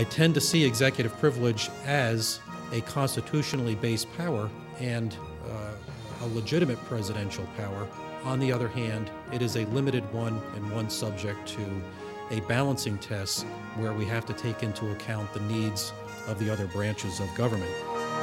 I tend to see executive privilege as a constitutionally based power and a legitimate presidential power. On the other hand, it is a limited one and one subject to a balancing test where we have to take into account the needs of the other branches of government.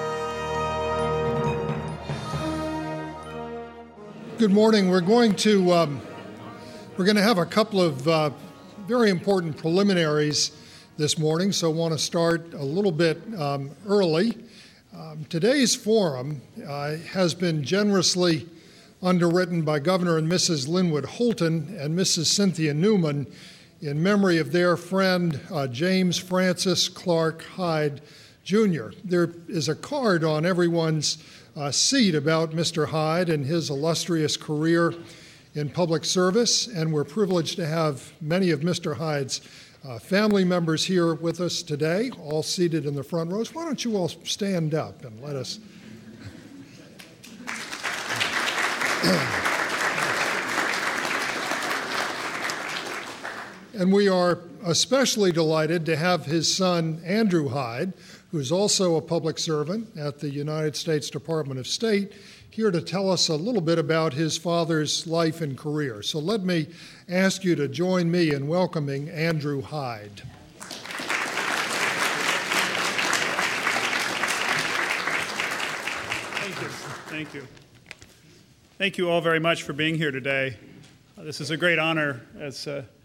Good morning. We're going to have a couple of very important preliminaries this morning, so I want to start a little bit early. Today's forum has been generously underwritten by Governor and Mrs. Linwood Holton and Mrs. Cynthia Newman in memory of their friend James Francis Clark Hyde, Jr. There is a card on everyone's seat about Mr. Hyde and his illustrious career in public service, and we're privileged to have many of Mr. Hyde's family members here with us today, all seated in the front rows. Why don't you all stand up and let us... And we are especially delighted to have his son, Andrew Hyde, who's also a public servant at the United States Department of State, here to tell us a little bit about his father's life and career. So let me ask you to join me in welcoming Andrew Hyde. Thank you. Thank you all very much for being here today. This is a great honor, as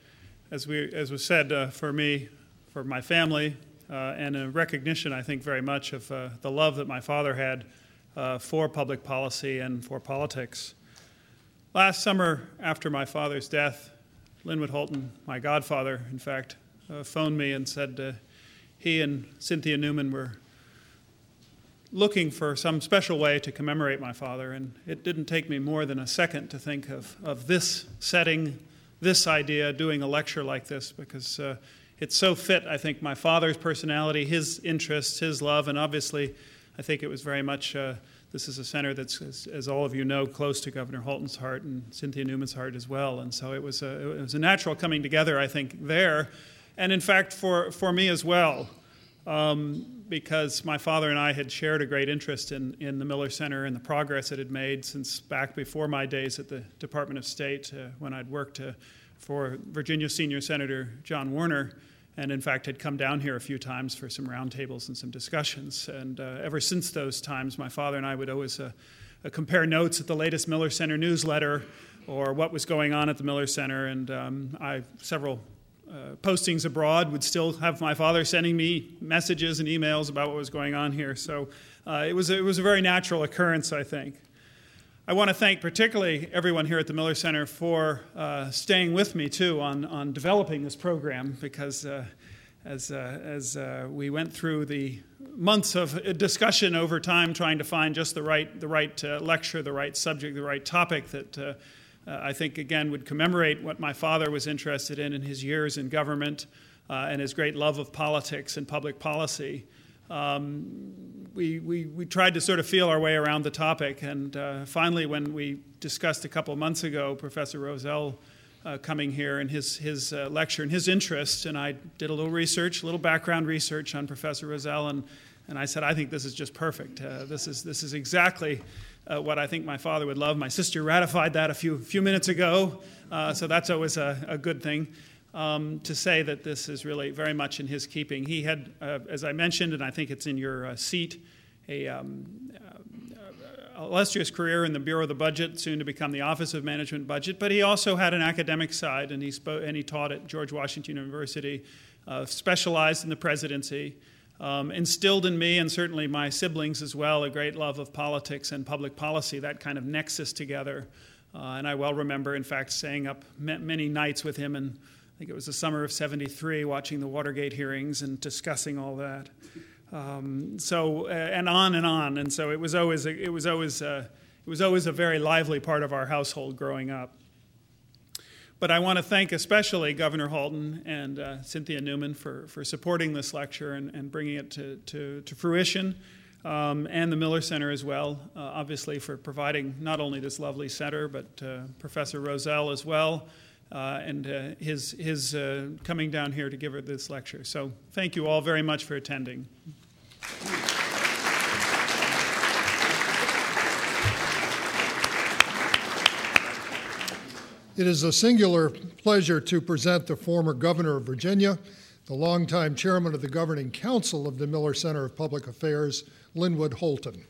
was said, for me, for my family, and a recognition, I think, very much of the love that my father had for public policy and for politics. Last summer, after my father's death, Linwood Holton, my godfather, in fact, phoned me and said he and Cynthia Newman were looking for some special way to commemorate my father, and it didn't take me more than a second to think of this setting, this idea, doing a lecture like this, because it's so fit, I think, my father's personality, his interests, his love, and obviously I think it was very much, this is a center that's, as all of you know, close to Governor Holton's heart and Cynthia Newman's heart as well, and so it was a natural coming together, I think, there, and in fact for me as well. Because my father and I had shared a great interest in the Miller Center and the progress it had made since back before my days at the Department of State, when I'd worked for Virginia Senior Senator John Warner, and in fact had come down here a few times for some roundtables and some discussions. And ever since those times, my father and I would always compare notes at the latest Miller Center newsletter or what was going on at the Miller Center, and several postings abroad would still have my father sending me messages and emails about what was going on here. So it was a very natural occurrence, I think. I want to thank particularly everyone here at the Miller Center for staying with me, too, on developing this program, because as we went through the months of discussion over time trying to find just the right lecture, the right subject, the right topic that I think, again, would commemorate what my father was interested in his years in government and his great love of politics and public policy. We tried to sort of feel our way around the topic, and finally, when we discussed a couple of months ago Professor Rozell coming here and his lecture and his interest, and I did a little research, a little background research on Professor Rozell, and I said, I think this is just perfect. This is exactly what I think my father would love. My sister ratified that a few minutes ago, so that's always a good thing. To say that this is really very much in his keeping. He had, as I mentioned, and I think it's in your seat, a illustrious career in the Bureau of the Budget, soon to become the Office of Management Budget, but he also had an academic side, and he taught at George Washington University, specialized in the presidency, instilled in me and certainly my siblings as well a great love of politics and public policy, that kind of nexus together. And I well remember, in fact, staying up many nights with him, and I think it was the summer of '73, watching the Watergate hearings and discussing all that. And on, and so it was always a very lively part of our household growing up. But I want to thank especially Governor Holton and Cynthia Newman for supporting this lecture and bringing it to fruition, and the Miller Center as well, obviously for providing not only this lovely center, but Professor Rozell as well, and his coming down here to give her this lecture. So thank you all very much for attending. It is a singular pleasure to present the former governor of Virginia, the longtime chairman of the governing council of the Miller Center of Public Affairs, Linwood Holton.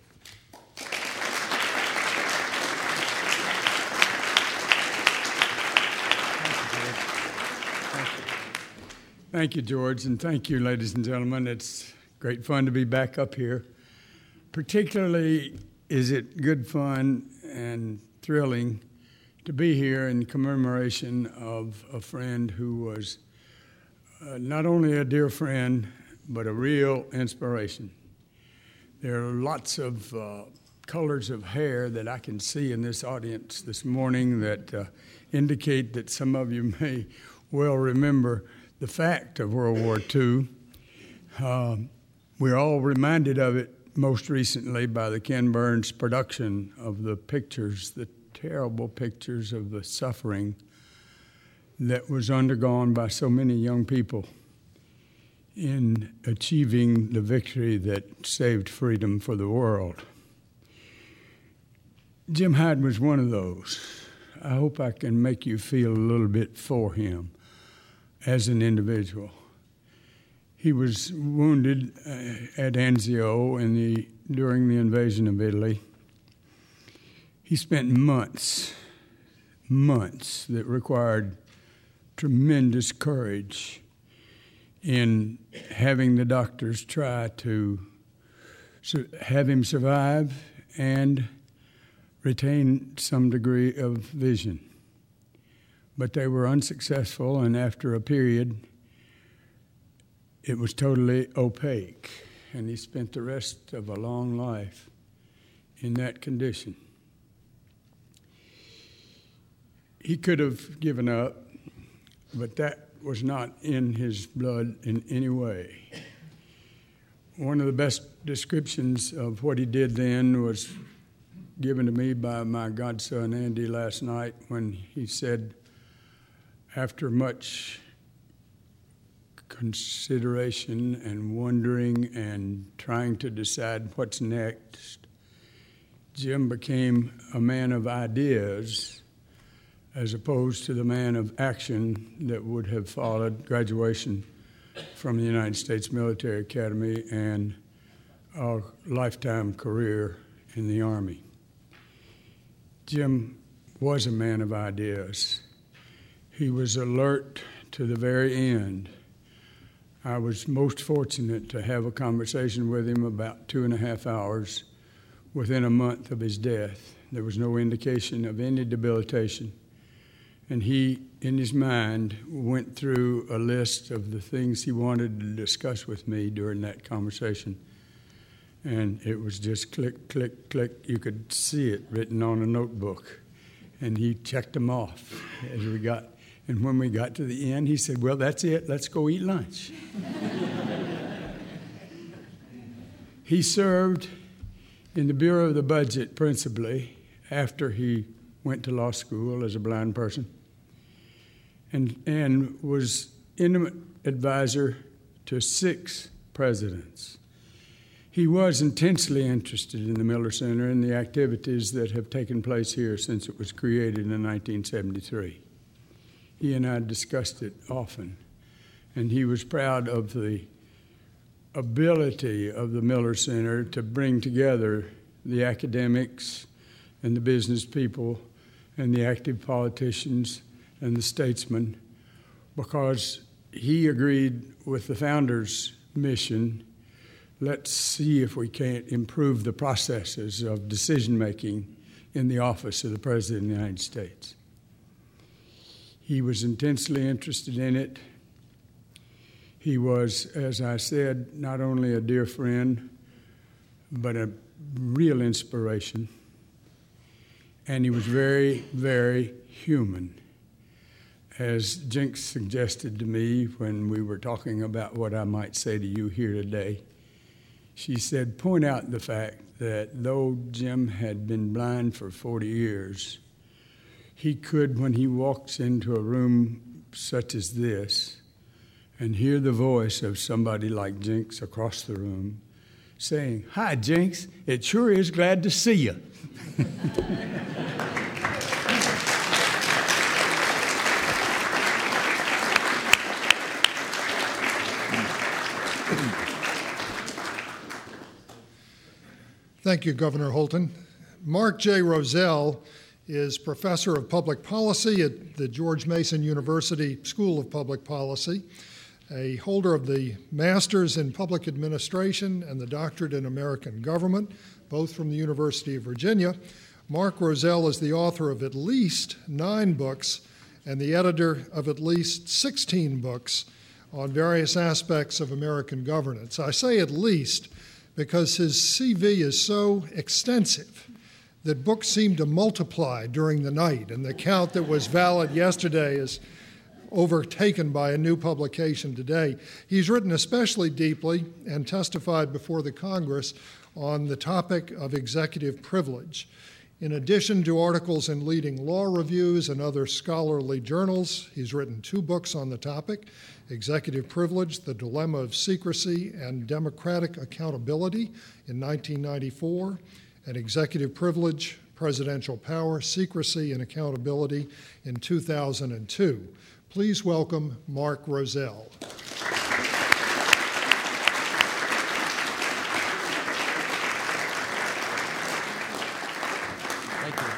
Thank you, George, and thank you, ladies and gentlemen. It's great fun to be back up here. Particularly is it good fun and thrilling to be here in commemoration of a friend who was not only a dear friend, but a real inspiration. There are lots of colors of hair that I can see in this audience this morning that indicate that some of you may well remember the fact of World War II. We're all reminded of it most recently by the Ken Burns production of the pictures, the terrible pictures of the suffering that was undergone by so many young people in achieving the victory that saved freedom for the world. Jim Hyde was one of those. I hope I can make you feel a little bit for him as an individual. He was wounded at Anzio during the invasion of Italy. He spent months that required tremendous courage in having the doctors try to have him survive and retain some degree of vision. But they were unsuccessful, and after a period, it was totally opaque, and he spent the rest of a long life in that condition. He could have given up, but that was not in his blood in any way. One of the best descriptions of what he did then was given to me by my godson Andy last night when he said, after much consideration and wondering and trying to decide what's next, Jim became a man of ideas as opposed to the man of action that would have followed graduation from the United States Military Academy and a lifetime career in the Army. Jim was a man of ideas. He was alert to the very end. I was most fortunate to have a conversation with him about 2.5 hours within a month of his death. There was no indication of any debilitation. And he, in his mind, went through a list of the things he wanted to discuss with me during that conversation. And it was just click, click, click. You could see it written on a notebook. And he checked them off as we got. And when we got to the end, he said, well, that's it. Let's go eat lunch. He served in the Bureau of the Budget principally after he went to law school as a blind person and was intimate advisor to 6 presidents. He was intensely interested in the Miller Center and the activities that have taken place here since it was created in 1973. He and I discussed it often, and he was proud of the ability of the Miller Center to bring together the academics and the business people and the active politicians and the statesmen, because he agreed with the founders' mission. Let's see if we can't improve the processes of decision-making in the office of the President of the United States. He was intensely interested in it. He was, as I said, not only a dear friend, but a real inspiration. And he was very, very human. As Jinx suggested to me when we were talking about what I might say to you here today, she said, point out the fact that though Jim had been blind for 40 years, he could, when he walks into a room such as this, and hear the voice of somebody like Jinx across the room saying, "Hi, Jinx, it sure is glad to see you." Thank you, Governor Holton. Mark J. Rozell is professor of public policy at the George Mason University School of Public Policy, a holder of the Master's in Public Administration and the Doctorate in American Government, both from the University of Virginia. Mark Rozell is the author of at least 9 books and the editor of at least 16 books on various aspects of American governance. I say at least because his CV is so extensive that books seem to multiply during the night, and the count that was valid yesterday is overtaken by a new publication today. He's written especially deeply and testified before the Congress on the topic of executive privilege. In addition to articles in leading law reviews and other scholarly journals, he's written 2 books on the topic: Executive Privilege, The Dilemma of Secrecy and Democratic Accountability in 1994, and Executive Privilege, Presidential Power, Secrecy, and Accountability in 2002. Please welcome Mark Rozell. Thank you.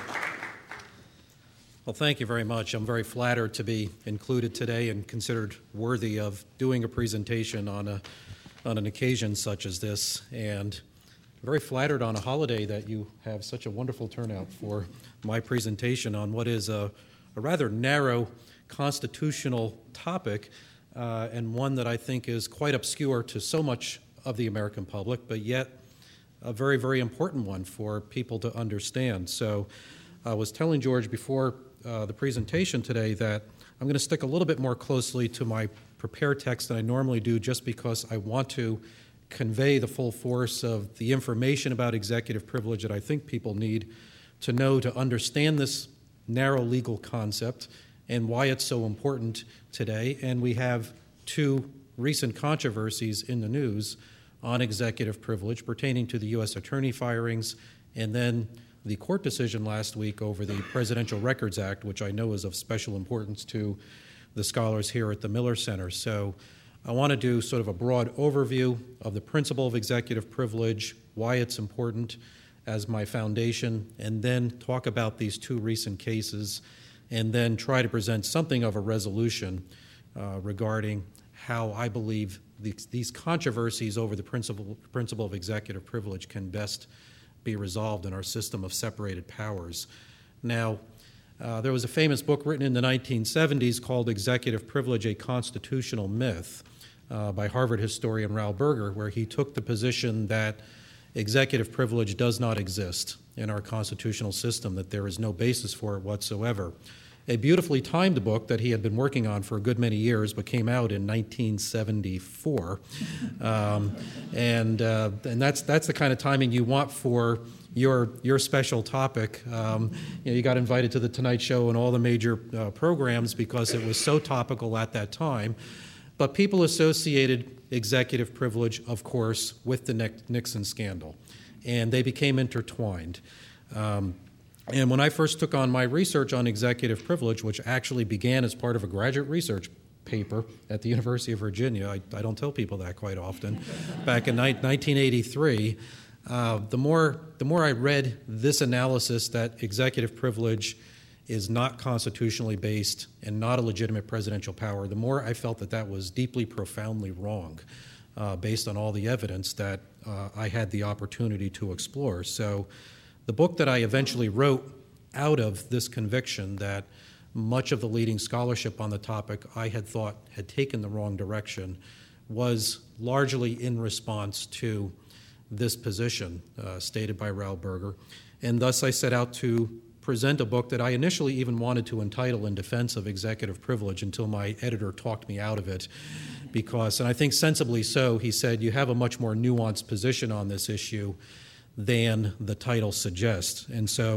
Well, thank you very much. I'm very flattered to be included today and considered worthy of doing a presentation on an occasion such as this, and very flattered on a holiday that you have such a wonderful turnout for my presentation on what is a rather narrow constitutional topic, and one that I think is quite obscure to so much of the American public, but yet a very, very important one for people to understand. So I was telling George before the presentation today that I'm going to stick a little bit more closely to my prepared text than I normally do, just because I want to convey the full force of the information about executive privilege that I think people need to know to understand this narrow legal concept and why it's so important today. And we have 2 recent controversies in the news on executive privilege pertaining to the U.S. attorney firings, and then the court decision last week over the Presidential Records Act, which I know is of special importance to the scholars here at the Miller Center. So I want to do sort of a broad overview of the principle of executive privilege, why it's important as my foundation, and then talk about these 2 recent cases, and then try to present something of a resolution regarding how I believe these controversies over the principle of executive privilege can best be resolved in our system of separated powers. Now, there was a famous book written in the 1970s called Executive Privilege, A Constitutional Myth, by Harvard historian Raul Berger, where he took the position that executive privilege does not exist in our constitutional system, that there is no basis for it whatsoever. A beautifully timed book that he had been working on for a good many years, but came out in 1974. And that's the kind of timing you want for your special topic. You got invited to the Tonight Show and all the major programs because it was so topical at that time. But people associated executive privilege, of course, with the Nixon scandal, and they became intertwined. And when I first took on my research on executive privilege, which actually began as part of a graduate research paper at the University of Virginia, I don't tell people that quite often, back in 1983, the more I read this analysis that executive privilege is not constitutionally based and not a legitimate presidential power, the more I felt that was deeply, profoundly wrong, based on all the evidence that I had the opportunity to explore. So the book that I eventually wrote out of this conviction that much of the leading scholarship on the topic I had thought had taken the wrong direction was largely in response to this position stated by Raul Berger. And thus I set out to present a book that I initially even wanted to entitle In Defense of Executive Privilege until my editor talked me out of it because, and I think sensibly so, he said, you have a much more nuanced position on this issue than the title suggests. And so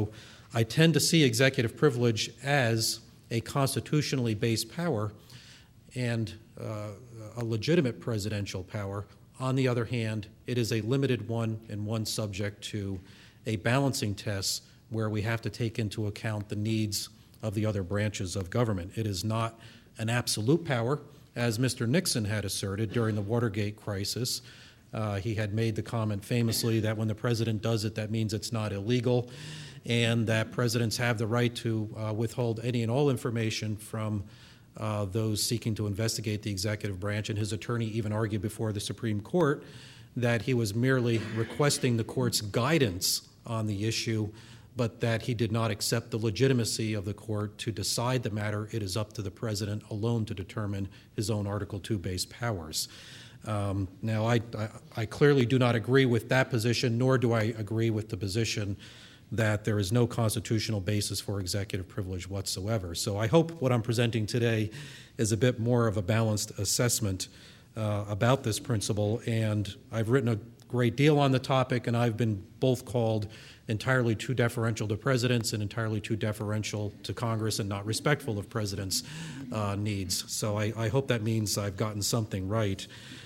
I tend to see executive privilege as a constitutionally based power and a legitimate presidential power. On the other hand, it is a limited one and one subject to a balancing test where we have to take into account the needs of the other branches of government. It is not an absolute power, as Mr. Nixon had asserted during the Watergate crisis. He had made the comment famously that when the president does it, that means it's not illegal, and that presidents have the right to withhold any and all information from those seeking to investigate the executive branch. And his attorney even argued before the Supreme Court that he was merely requesting the court's guidance on the issue, but that he did not accept the legitimacy of the court to decide the matter. It is up to the president alone to determine his own Article II-based powers. Now, I clearly do not agree with that position, nor do I agree with the position that there is no constitutional basis for executive privilege whatsoever. So I hope what I'm presenting today is a bit more of a balanced assessment about this principle, and I've written a great deal on the topic, and I've been both called entirely too deferential to presidents and entirely too deferential to Congress and not respectful of presidents' needs. So I hope that means I've gotten something right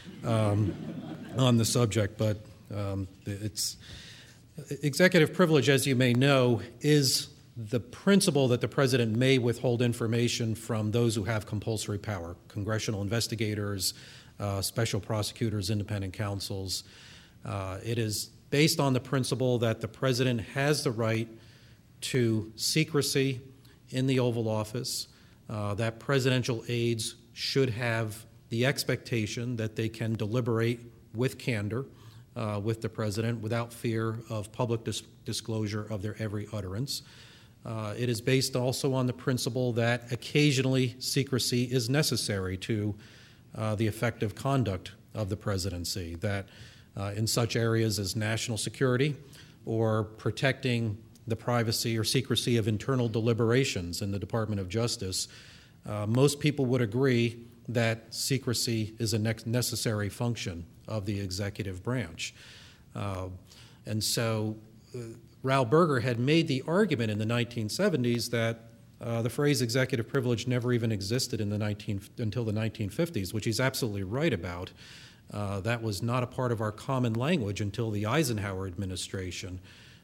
on the subject, but it's executive privilege, as you may know, is the principle that the president may withhold information from those who have compulsory power: congressional investigators, special prosecutors, independent counsels. It is based on the principle that the president has the right to secrecy in the Oval Office, that presidential aides should have the expectation that they can deliberate with candor with the president without fear of public disclosure of their every utterance. It is based also on the principle that occasionally secrecy is necessary to the effective conduct of the presidency, that in such areas as national security or protecting the privacy or secrecy of internal deliberations in the Department of Justice, most people would agree that secrecy is a necessary function of the executive branch. And so Raoul Berger had made the argument in the 1970s that the phrase executive privilege never even existed until the 1950s, which he's absolutely right about. That was not a part of our common language until the Eisenhower administration.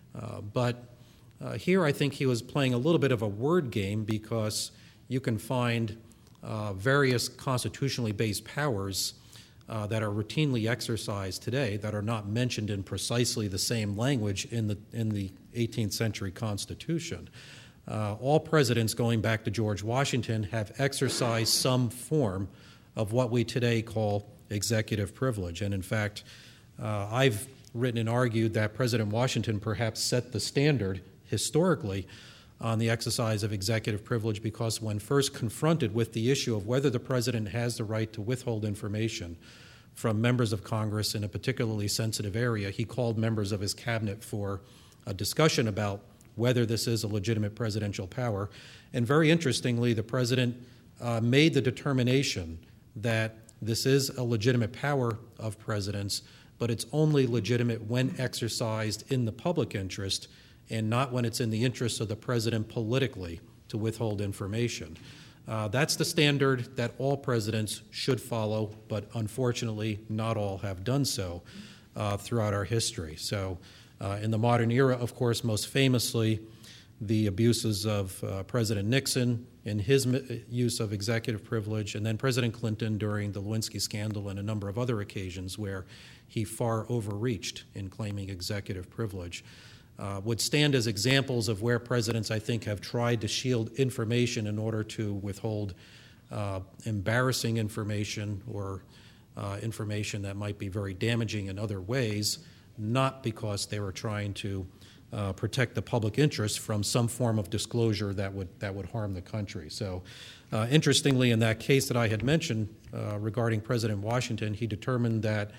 But here I think he was playing a little bit of a word game, because you can find various constitutionally based powers that are routinely exercised today that are not mentioned in precisely the same language in the 18th century Constitution. All presidents going back to George Washington have exercised some form of what we today call executive privilege. And in fact, I've written and argued that President Washington perhaps set the standard historically on the exercise of executive privilege, because when first confronted with the issue of whether the president has the right to withhold information from members of Congress in a particularly sensitive area, he called members of his cabinet for a discussion about whether this is a legitimate presidential power. And very interestingly, the president made the determination that this is a legitimate power of presidents, but it's only legitimate when exercised in the public interest and not when it's in the interest of the president politically to withhold information. That's the standard that all presidents should follow, but unfortunately not all have done so throughout our history. So in the modern era, of course, most famously, the abuses of President Nixon in his use of executive privilege, and then President Clinton during the Lewinsky scandal and a number of other occasions where he far overreached in claiming executive privilege, would stand as examples of where presidents, I think, have tried to shield information in order to withhold embarrassing information or information that might be very damaging in other ways, not because they were trying to protect the public interest from some form of disclosure that would harm the country. So, interestingly, in that case that I had mentioned regarding President Washington, he determined that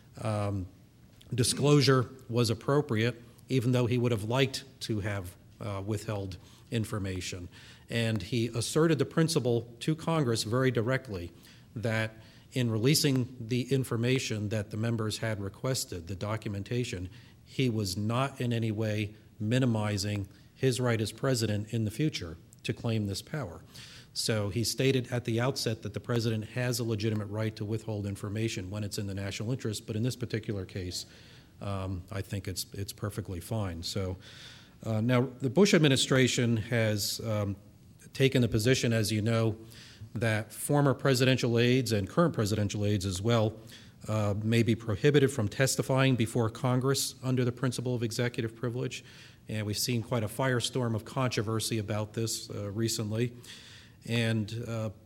disclosure was appropriate, even though he would have liked to have withheld information. And he asserted the principle to Congress very directly that in releasing the information that the members had requested, the documentation, he was not in any way minimizing his right as president in the future to claim this power. So he stated at the outset that the president has a legitimate right to withhold information when it's in the national interest, but in this particular case, I think it's perfectly fine. So now the Bush administration has taken the position, as you know, that former presidential aides and current presidential aides as well may be prohibited from testifying before Congress under the principle of executive privilege. And we've seen quite a firestorm of controversy about this recently. And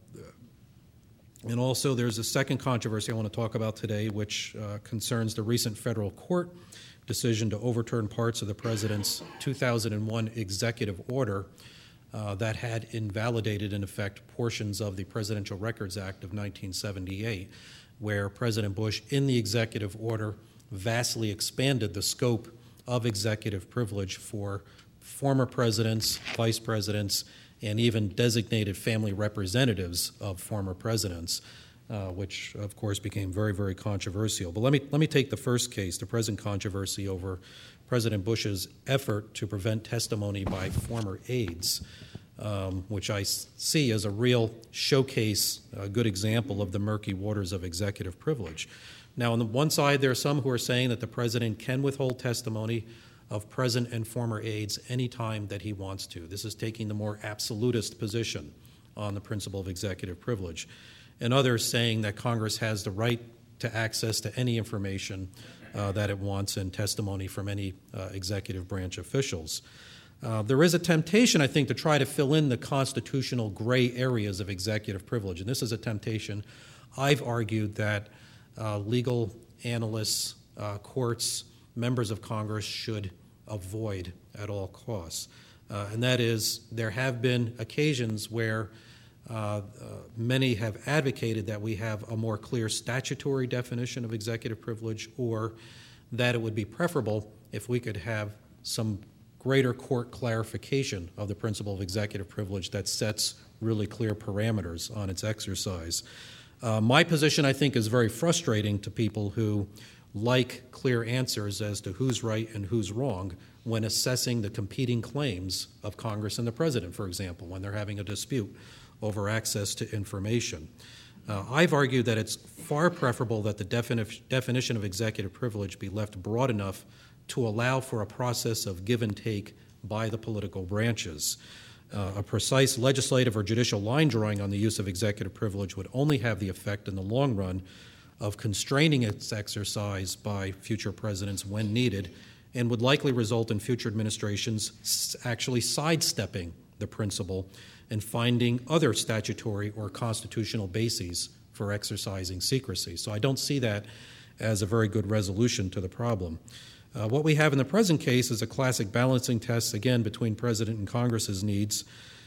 also there's a second controversy I want to talk about today, which concerns the recent federal court decision to overturn parts of the president's 2001 executive order that had invalidated, in effect, portions of the Presidential Records Act of 1978, where President Bush, in the executive order, vastly expanded the scope of executive privilege for former presidents, vice presidents, and even designated family representatives of former presidents, which, of course, became very, very controversial. But let me take the first case, the present controversy over President Bush's effort to prevent testimony by former aides, which I see as a real showcase, a good example of the murky waters of executive privilege. Now, on the one side, there are some who are saying that the president can withhold testimony of present and former aides any time that he wants to. This is taking the more absolutist position on the principle of executive privilege. And others saying that Congress has the right to access to any information that it wants and testimony from any executive branch officials. There is a temptation, I think, to try to fill in the constitutional gray areas of executive privilege. And this is a temptation I've argued that legal analysts, courts, members of Congress should avoid at all costs. And that is, there have been occasions where many have advocated that we have a more clear statutory definition of executive privilege, or that it would be preferable if we could have some greater court clarification of the principle of executive privilege that sets really clear parameters on its exercise. My position, I think, is very frustrating to people who like clear answers as to who's right and who's wrong when assessing the competing claims of Congress and the president, for example, when they're having a dispute over access to information. I've argued that it's far preferable that the definition of executive privilege be left broad enough to allow for a process of give and take by the political branches. A precise legislative or judicial line drawing on the use of executive privilege would only have the effect in the long run of constraining its exercise by future presidents when needed, and would likely result in future administrations actually sidestepping the principle and finding other statutory or constitutional bases for exercising secrecy. So I don't see that as a very good resolution to the problem. What we have in the present case is a classic balancing test, again, between President and Congress's needs.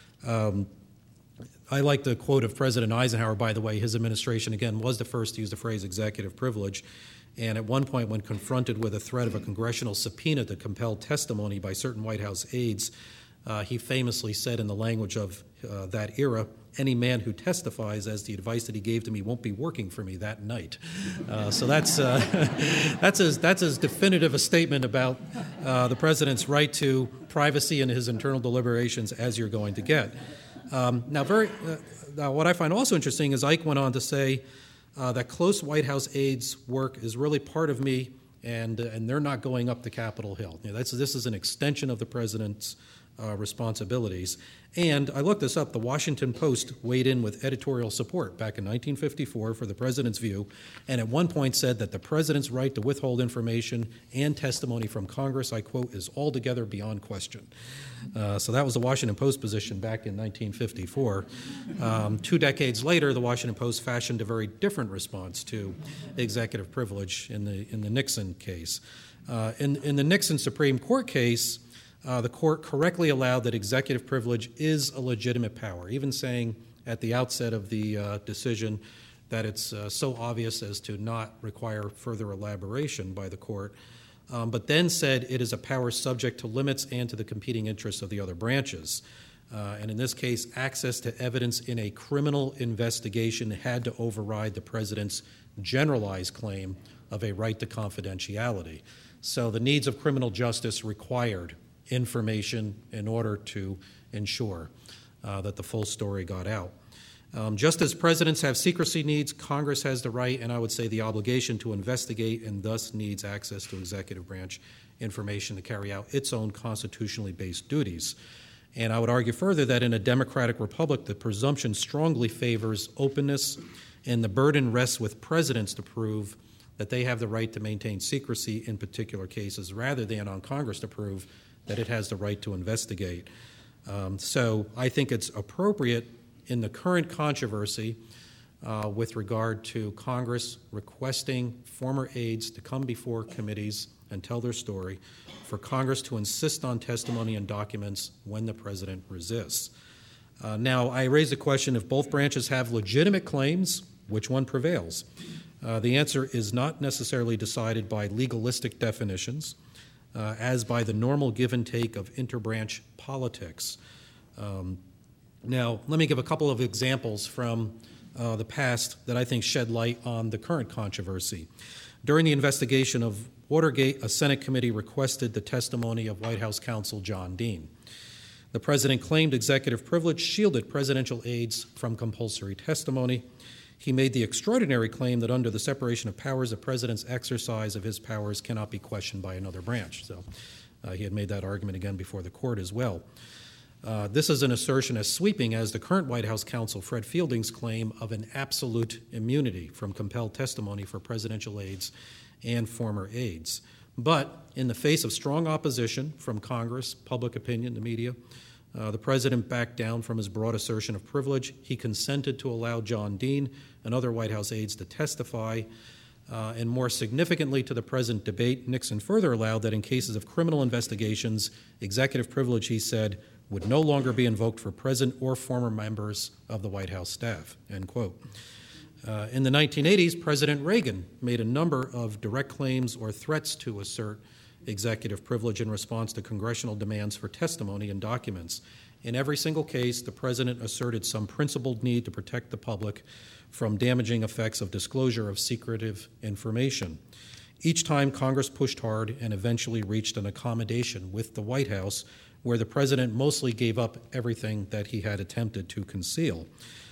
I like the quote of President Eisenhower, by the way. His administration, again, was the first to use the phrase executive privilege. And at one point, when confronted with a threat of a congressional subpoena to compel testimony by certain White House aides, he famously said in the language of that era, "Any man who testifies as the advice that he gave to me won't be working for me that night." So that's as definitive a statement about the president's right to privacy in his internal deliberations as you're going to get. Now, what I find also interesting is Ike went on to say that close White House aides' work is really part of me, and they're not going up to Capitol Hill. This is an extension of the president's responsibilities. And I looked this up. The Washington Post weighed in with editorial support back in 1954 for the president's view, and at one point said that the president's right to withhold information and testimony from Congress, I quote, is altogether beyond question. So that was the Washington Post position back in 1954. 2 decades later, the Washington Post fashioned a very different response to executive privilege in the Nixon case. In the Nixon Supreme Court case, the court correctly allowed that executive privilege is a legitimate power, even saying at the outset of the decision that it's so obvious as to not require further elaboration by the court, but then said it is a power subject to limits and to the competing interests of the other branches. And in this case, access to evidence in a criminal investigation had to override the president's generalized claim of a right to confidentiality. So the needs of criminal justice required information in order to ensure that the full story got out. Just as presidents have secrecy needs, Congress has the right, and I would say the obligation, to investigate, and thus needs access to executive branch information to carry out its own constitutionally based duties. And I would argue further that in a democratic republic, the presumption strongly favors openness, and the burden rests with presidents to prove that they have the right to maintain secrecy in particular cases, rather than on Congress to prove that it has the right to investigate. So I think it's appropriate in the current controversy with regard to Congress requesting former aides to come before committees and tell their story, for Congress to insist on testimony and documents when the president resists. Now, I raise the question, if both branches have legitimate claims, which one prevails? The answer is not necessarily decided by legalistic definitions, as by the normal give and take of interbranch politics. Now, let me give a couple of examples from the past that I think shed light on the current controversy. During the investigation of Watergate, a Senate committee requested the testimony of White House counsel John Dean. The president claimed executive privilege shielded presidential aides from compulsory testimony. He made the extraordinary claim that under the separation of powers, the president's exercise of his powers cannot be questioned by another branch. So he had made that argument again before the court as well. This is an assertion as sweeping as the current White House counsel Fred Fielding's claim of an absolute immunity from compelled testimony for presidential aides and former aides. But in the face of strong opposition from Congress, public opinion, the media, the president backed down from his broad assertion of privilege. He consented to allow John Dean and other White House aides to testify. And more significantly to the present debate, Nixon further allowed that in cases of criminal investigations, executive privilege, he said, would no longer be invoked for present or former members of the White House staff, end quote. In the 1980s, President Reagan made a number of direct claims or threats to assert executive privilege in response to congressional demands for testimony and documents. In every single case, the president asserted some principled need to protect the public from damaging effects of disclosure of secretive information. Each time, Congress pushed hard and eventually reached an accommodation with the White House, where the president mostly gave up everything that he had attempted to conceal.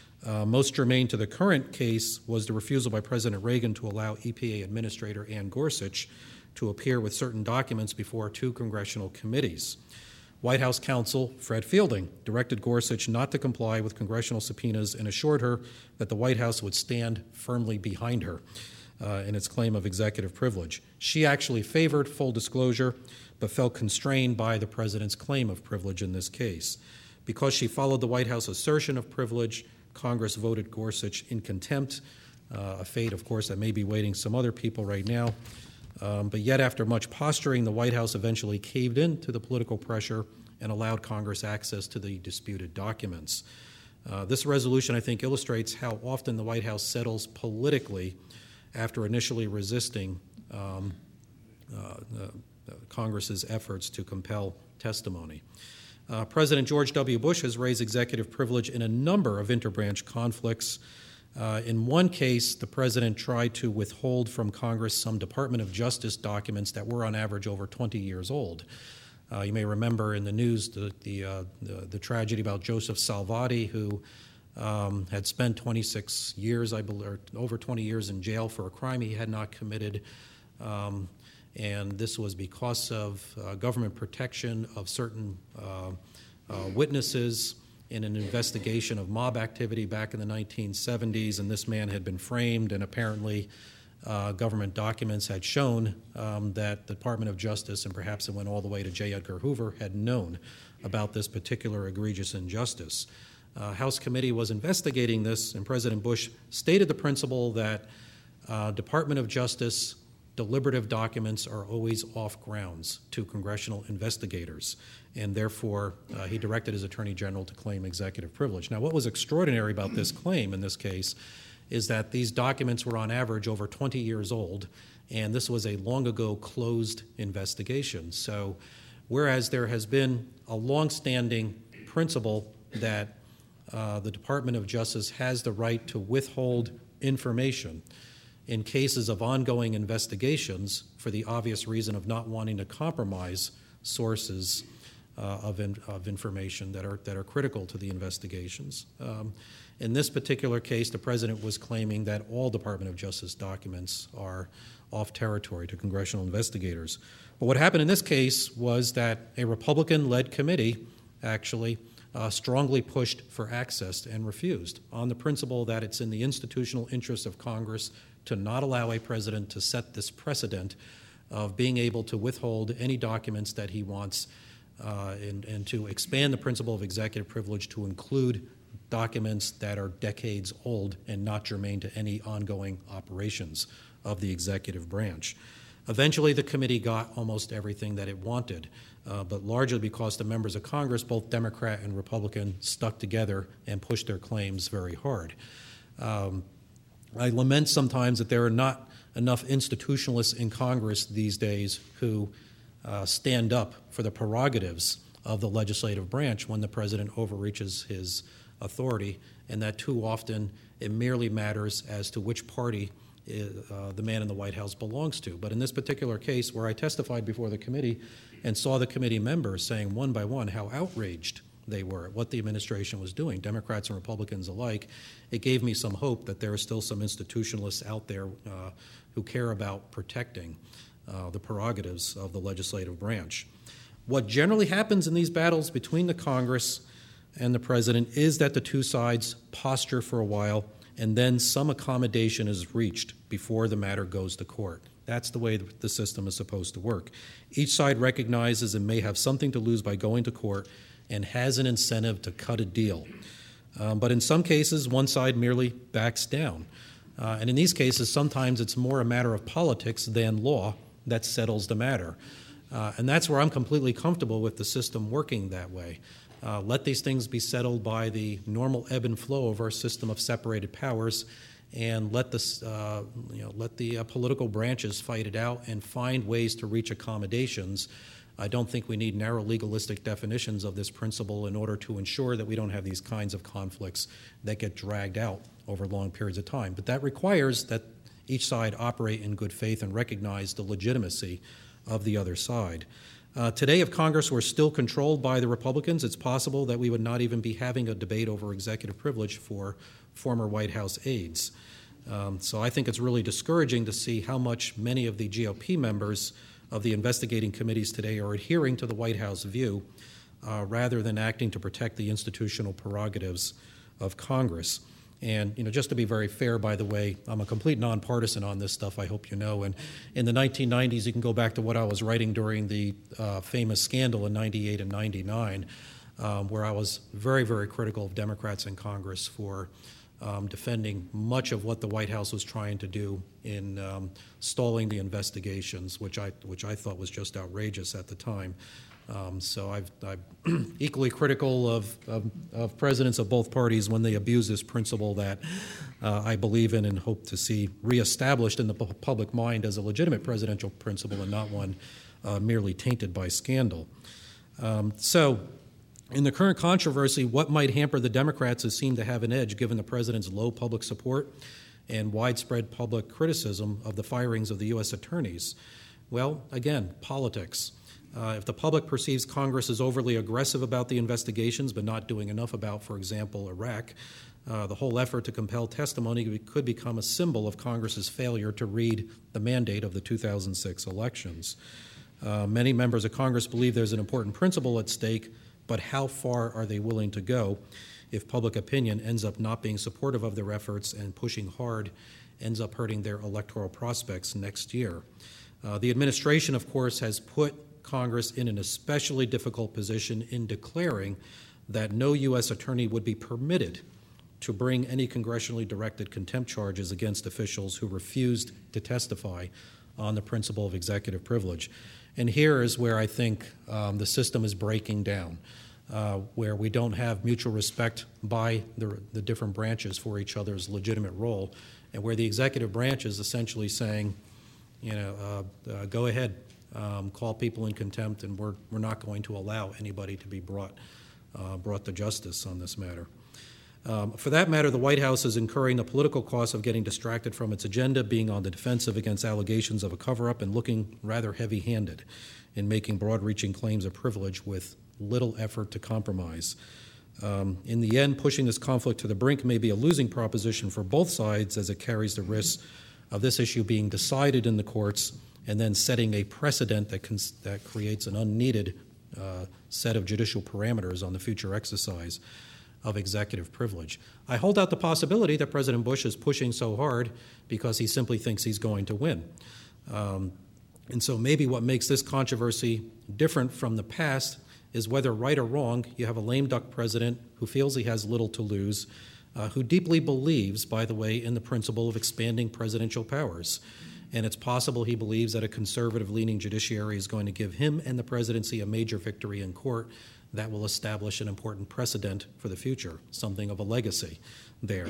Most germane to the current case was the refusal by President Reagan to allow EPA Administrator Ann Gorsuch to appear with certain documents before two congressional committees. White House counsel Fred Fielding directed Gorsuch not to comply with congressional subpoenas and assured her that the White House would stand firmly behind her in its claim of executive privilege. She actually favored full disclosure, but felt constrained by the president's claim of privilege in this case. Because she followed the White House assertion of privilege, Congress voted Gorsuch in contempt, a fate, of course, that may be waiting some other people right now. But yet, after much posturing, the White House eventually caved in to the political pressure and allowed Congress access to the disputed documents. This resolution, I think, illustrates how often the White House settles politically after initially resisting Congress's efforts to compel testimony. President George W. Bush has raised executive privilege in a number of interbranch conflicts. In one case, the president tried to withhold from Congress some Department of Justice documents that were on average over 20 years old. You may remember in the news the tragedy about Joseph Salvati, who had spent 26 years, I believe, or over 20 years in jail for a crime he had not committed. And this was because of government protection of certain witnesses in an investigation of mob activity back in the 1970s, and this man had been framed, and apparently government documents had shown that the Department of Justice, and perhaps it went all the way to J. Edgar Hoover, had known about this particular egregious injustice. House committee was investigating this, and President Bush stated the principle that Department of Justice deliberative documents are always off grounds to congressional investigators, and therefore he directed his Attorney General to claim executive privilege. Now, what was extraordinary about this claim in this case is that these documents were on average over 20 years old, and this was a long ago closed investigation. So whereas there has been a longstanding principle that the Department of Justice has the right to withhold information in cases of ongoing investigations for the obvious reason of not wanting to compromise sources, of information that are critical to the investigations. In this particular case, the president was claiming that all Department of Justice documents are off territory to congressional investigators. But what happened in this case was that a Republican-led committee actually strongly pushed for access and refused on the principle that it's in the institutional interest of Congress to not allow a president to set this precedent of being able to withhold any documents that he wants and to expand the principle of executive privilege to include documents that are decades old and not germane to any ongoing operations of the executive branch. Eventually, the committee got almost everything that it wanted, but largely because the members of Congress, both Democrat and Republican, stuck together and pushed their claims very hard. I lament sometimes that there are not enough institutionalists in Congress these days who stand up for the prerogatives of the legislative branch when the president overreaches his authority, and that too often it merely matters as to which party the man in the White House belongs to. But in this particular case, where I testified before the committee and saw the committee members saying one by one how outraged they were at what the administration was doing, Democrats and Republicans alike, it gave me some hope that there are still some institutionalists out there who care about protecting the prerogatives of the legislative branch. What generally happens in these battles between the Congress and the president is that the two sides posture for a while and then some accommodation is reached before the matter goes to court. That's the way the system is supposed to work. Each side recognizes it may have something to lose by going to court and has an incentive to cut a deal. But in some cases, one side merely backs down. And in these cases, sometimes it's more a matter of politics than law that settles the matter. And that's where I'm completely comfortable with the system working that way. Let these things be settled by the normal ebb and flow of our system of separated powers, and let the political branches fight it out and find ways to reach accommodations. I don't think we need narrow legalistic definitions of this principle in order to ensure that we don't have these kinds of conflicts that get dragged out over long periods of time. But that requires that each side operate in good faith and recognize the legitimacy of the other side. Today, if Congress were still controlled by the Republicans, it's possible that we would not even be having a debate over executive privilege for former White House aides. So I think it's really discouraging to see how much many of the GOP members of the investigating committees today are adhering to the White House view rather than acting to protect the institutional prerogatives of Congress. And, just to be very fair, by the way, I'm a complete nonpartisan on this stuff, I hope you know. And in the 1990s, you can go back to what I was writing during the famous scandal in 98 and 99, where I was very, very critical of Democrats in Congress for defending much of what the White House was trying to do in stalling the investigations, which I thought was just outrageous at the time. So I'm equally critical of presidents of both parties when they abuse this principle that I believe in and hope to see reestablished in the public mind as a legitimate presidential principle and not one merely tainted by scandal. So in the current controversy, what might hamper the Democrats is seen to have an edge given the president's low public support and widespread public criticism of the firings of the U.S. attorneys. Well, again, politics. If the public perceives Congress as overly aggressive about the investigations but not doing enough about, for example, Iraq, the whole effort to compel testimony could become a symbol of Congress's failure to read the mandate of the 2006 elections. Many members of Congress believe there's an important principle at stake, but how far are they willing to go if public opinion ends up not being supportive of their efforts and pushing hard ends up hurting their electoral prospects next year? The administration, of course, has put Congress in an especially difficult position in declaring that no U.S. attorney would be permitted to bring any congressionally directed contempt charges against officials who refused to testify on the principle of executive privilege. And here is where I think the system is breaking down, where we don't have mutual respect by the different branches for each other's legitimate role, and where the executive branch is essentially saying, go ahead. Call people in contempt, and we're not going to allow anybody to be brought to justice on this matter. For that matter, the White House is incurring the political cost of getting distracted from its agenda, being on the defensive against allegations of a cover-up, and looking rather heavy-handed in making broad-reaching claims of privilege with little effort to compromise. In the end, pushing this conflict to the brink may be a losing proposition for both sides, as it carries the risk of this issue being decided in the courts and then setting a precedent that creates an unneeded set of judicial parameters on the future exercise of executive privilege. I hold out the possibility that President Bush is pushing so hard because he simply thinks he's going to win. And so maybe what makes this controversy different from the past is whether right or wrong, you have a lame duck president who feels he has little to lose, who deeply believes, by the way, in the principle of expanding presidential powers. And it's possible he believes that a conservative-leaning judiciary is going to give him and the presidency a major victory in court that will establish an important precedent for the future, something of a legacy there.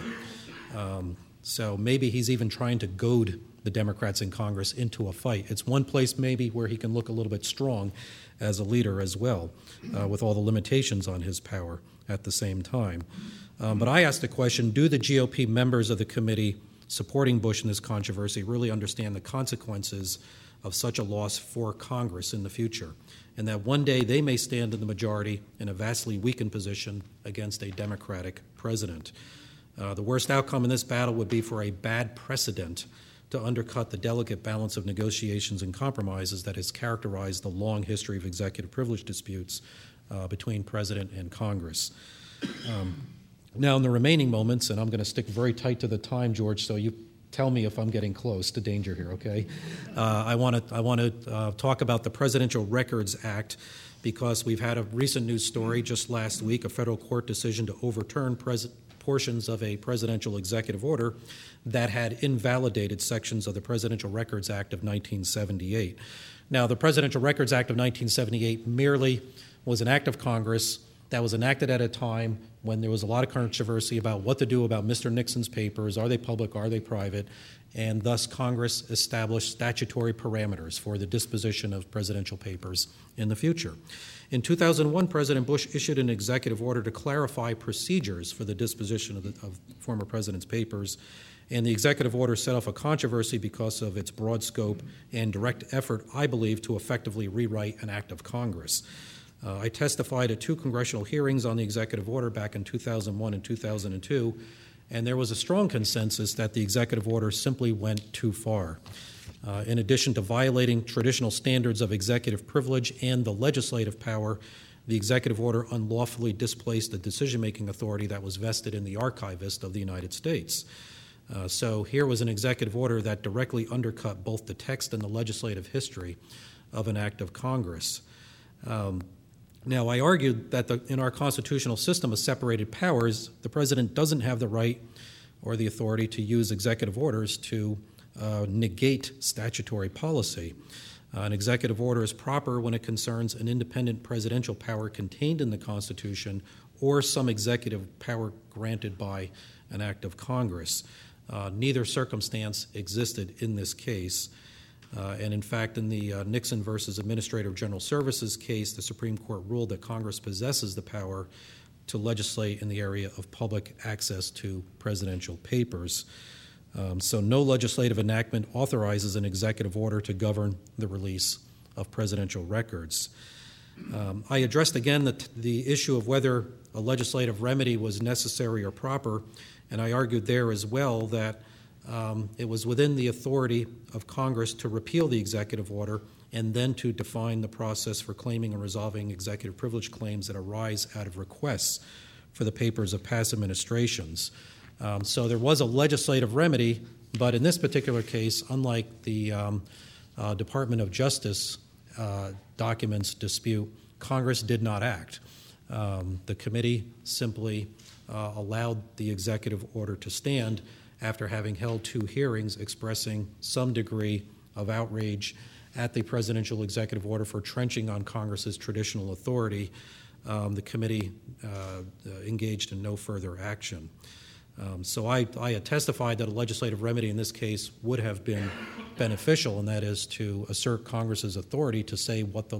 So maybe he's even trying to goad the Democrats in Congress into a fight. It's one place maybe where he can look a little bit strong as a leader as well, with all the limitations on his power at the same time. But I asked the question, do the GOP members of the committee supporting Bush in this controversy really understand the consequences of such a loss for Congress in the future, and that one day they may stand in the majority in a vastly weakened position against a Democratic president? The worst outcome in this battle would be for a bad precedent to undercut the delicate balance of negotiations and compromises that has characterized the long history of executive privilege disputes between President and Congress. Now, in the remaining moments, and I'm going to stick very tight to the time, George, so you tell me if I'm getting close to danger here, okay? I want to talk about the Presidential Records Act, because we've had a recent news story just last week, a federal court decision to overturn portions of a presidential executive order that had invalidated sections of the Presidential Records Act of 1978. Now, the Presidential Records Act of 1978 merely was an act of Congress that was enacted at a time when there was a lot of controversy about what to do about Mr. Nixon's papers. Are they public? Are they private? And thus Congress established statutory parameters for the disposition of presidential papers in the future. In 2001, President Bush issued an executive order to clarify procedures for the disposition of former president's papers, and the executive order set off a controversy because of its broad scope and direct effort, I believe, to effectively rewrite an act of Congress. I testified at 2 congressional hearings on the executive order back in 2001 and 2002, and there was a strong consensus that the executive order simply went too far. In addition to violating traditional standards of executive privilege and the legislative power, the executive order unlawfully displaced the decision-making authority that was vested in the archivist of the United States. So here was an executive order that directly undercut both the text and the legislative history of an act of Congress. Now, I argued that in our constitutional system of separated powers, the president doesn't have the right or the authority to use executive orders to negate statutory policy. An executive order is proper when it concerns an independent presidential power contained in the Constitution or some executive power granted by an act of Congress. Neither circumstance existed in this case. And in fact, in the Nixon versus Administrator of General Services case, the Supreme Court ruled that Congress possesses the power to legislate in the area of public access to presidential papers. So no legislative enactment authorizes an executive order to govern the release of presidential records. I addressed again the issue of whether a legislative remedy was necessary or proper, and I argued there as well that it was within the authority of Congress to repeal the executive order and then to define the process for claiming and resolving executive privilege claims that arise out of requests for the papers of past administrations. So there was a legislative remedy, but in this particular case, unlike the Department of Justice documents dispute, Congress did not act. The committee simply allowed the executive order to stand after having held 2 hearings expressing some degree of outrage at the presidential executive order for trenching on Congress's traditional authority. The committee engaged in no further action. So I had testified that a legislative remedy in this case would have been beneficial, and that is to assert Congress's authority to say what the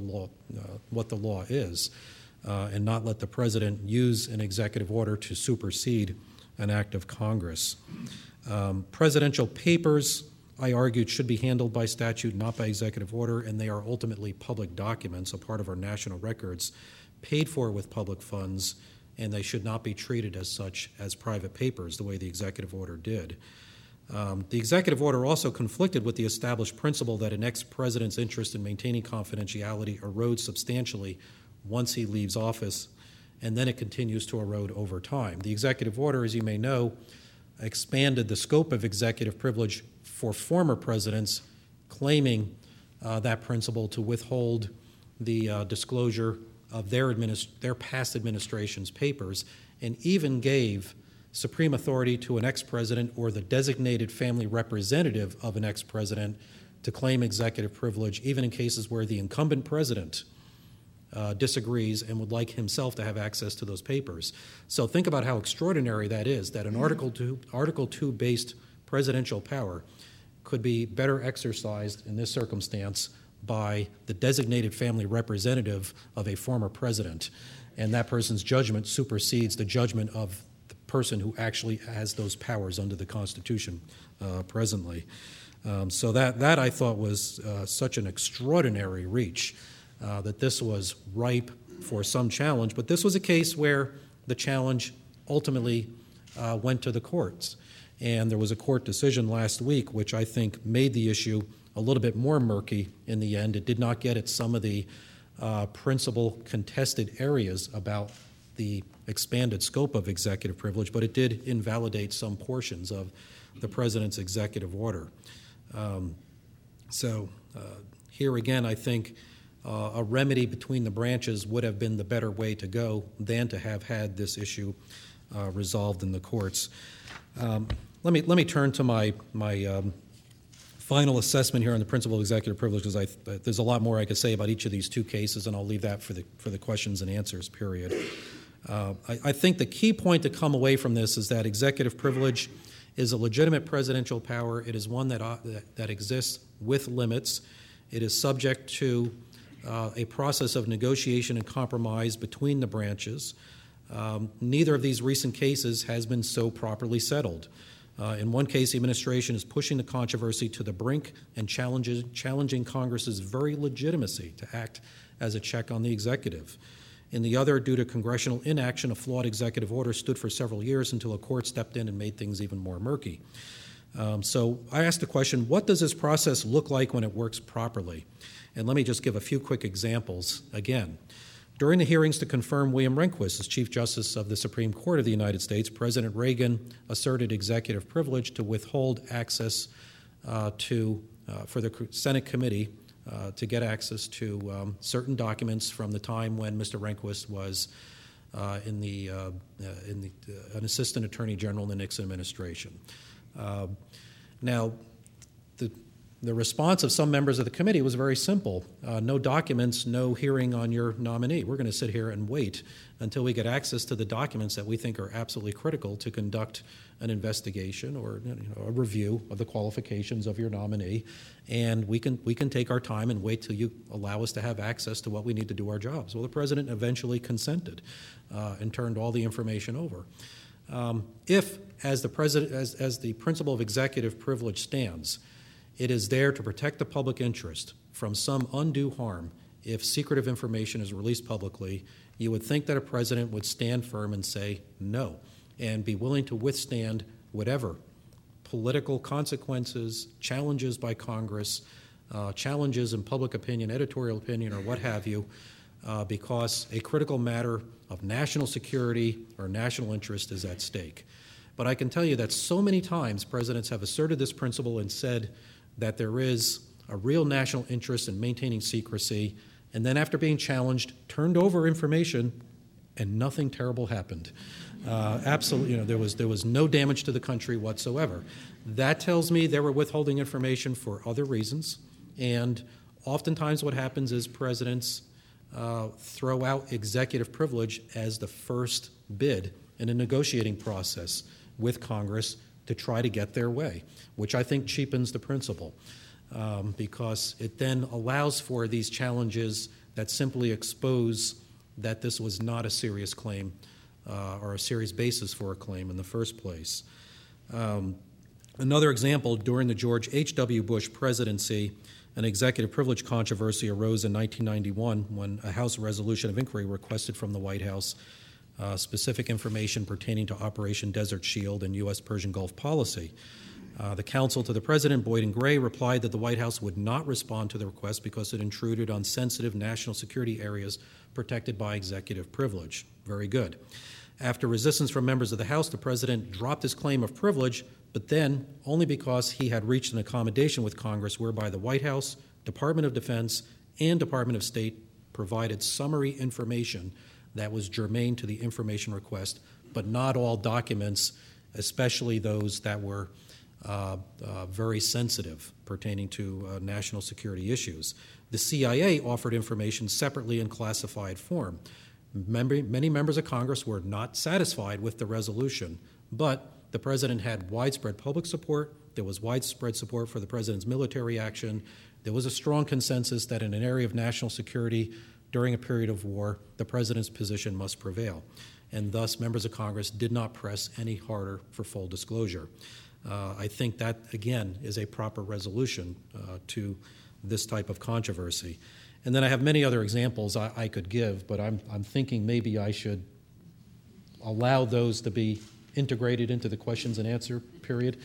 law is, and not let the president use an executive order to supersede an act of Congress. Presidential papers, I argued, should be handled by statute, not by executive order, and they are ultimately public documents, a part of our national records, paid for with public funds, and they should not be treated as such as private papers the way the executive order did. The executive order also conflicted with the established principle that an ex-president's interest in maintaining confidentiality erodes substantially once he leaves office, and then it continues to erode over time. The executive order, as you may know, expanded the scope of executive privilege for former presidents, claiming that principle to withhold the disclosure of their past administration's papers, and even gave supreme authority to an ex-president or the designated family representative of an ex-president to claim executive privilege, even in cases where the incumbent president disagrees and would like himself to have access to those papers. So think about how extraordinary that is, that an Article 2 based presidential power could be better exercised in this circumstance by the designated family representative of a former president, and that person's judgment supersedes the judgment of the person who actually has those powers under the Constitution presently. So that I thought was such an extraordinary reach that this was ripe for some challenge, but this was a case where the challenge ultimately went to the courts. And there was a court decision last week which I think made the issue a little bit more murky in the end. It did not get at some of the principal contested areas about the expanded scope of executive privilege, but it did invalidate some portions of the president's executive order. Here again, I think a remedy between the branches would have been the better way to go than to have had this issue resolved in the courts. Let me turn to my final assessment here on the principle of executive privilege, because there's a lot more I could say about each of these two cases, and I'll leave that for the questions and answers period. I think the key point to come away from this is that executive privilege is a legitimate presidential power. It is one that exists with limits. It is subject to a process of negotiation and compromise between the branches. Neither of these recent cases has been so properly settled. In one case, the administration is pushing the controversy to the brink and challenging Congress's very legitimacy to act as a check on the executive. In the other, due to congressional inaction, a flawed executive order stood for several years until a court stepped in and made things even more murky. So I asked the question, what does this process look like when it works properly? And let me just give a few quick examples again. During the hearings to confirm William Rehnquist as Chief Justice of the Supreme Court of the United States, President Reagan asserted executive privilege to withhold access for the Senate committee to get access to certain documents from the time when Mr. Rehnquist was an assistant attorney general in the Nixon administration. Now, the response of some members of the committee was very simple. No documents, no hearing on your nominee. We're going to sit here and wait until we get access to the documents that we think are absolutely critical to conduct an investigation or a review of the qualifications of your nominee, and we can take our time and wait till you allow us to have access to what we need to do our jobs. Well, the president eventually consented and turned all the information over. If, as the principle of executive privilege stands, it is there to protect the public interest from some undue harm if secretive information is released publicly, you would think that a president would stand firm and say no, and be willing to withstand whatever political consequences, challenges by Congress, challenges in public opinion, editorial opinion, or what have you, because a critical matter of national security or national interest is at stake. But I can tell you that so many times presidents have asserted this principle and said that there is a real national interest in maintaining secrecy, and then after being challenged, turned over information, and nothing terrible happened. Absolutely, there was no damage to the country whatsoever. That tells me they were withholding information for other reasons, and oftentimes what happens is presidents throw out executive privilege as the first bid in a negotiating process with Congress to try to get their way, which I think cheapens the principle because it then allows for these challenges that simply expose that this was not a serious claim or a serious basis for a claim in the first place. Another example, during the George H.W. Bush presidency, an executive privilege controversy arose in 1991 when a House resolution of inquiry requested from the White House specific information pertaining to Operation Desert Shield and U.S. Persian Gulf policy. The counsel to the president, Boyd and Gray, replied that the White House would not respond to the request because it intruded on sensitive national security areas protected by executive privilege. Very good. After resistance from members of the House, the president dropped his claim of privilege, but then only because he had reached an accommodation with Congress whereby the White House, Department of Defense, and Department of State provided summary information that was germane to the information request, but not all documents, especially those that were very sensitive pertaining to national security issues. The CIA offered information separately in classified form. Many members of Congress were not satisfied with the resolution, but the president had widespread public support. There was widespread support for the president's military action. There was a strong consensus that in an area of national security during a period of war, the president's position must prevail. And thus, members of Congress did not press any harder for full disclosure. I think that, again, is a proper resolution to this type of controversy. And then I have many other examples I could give, but I'm thinking maybe I should allow those to be integrated into the questions and answer period.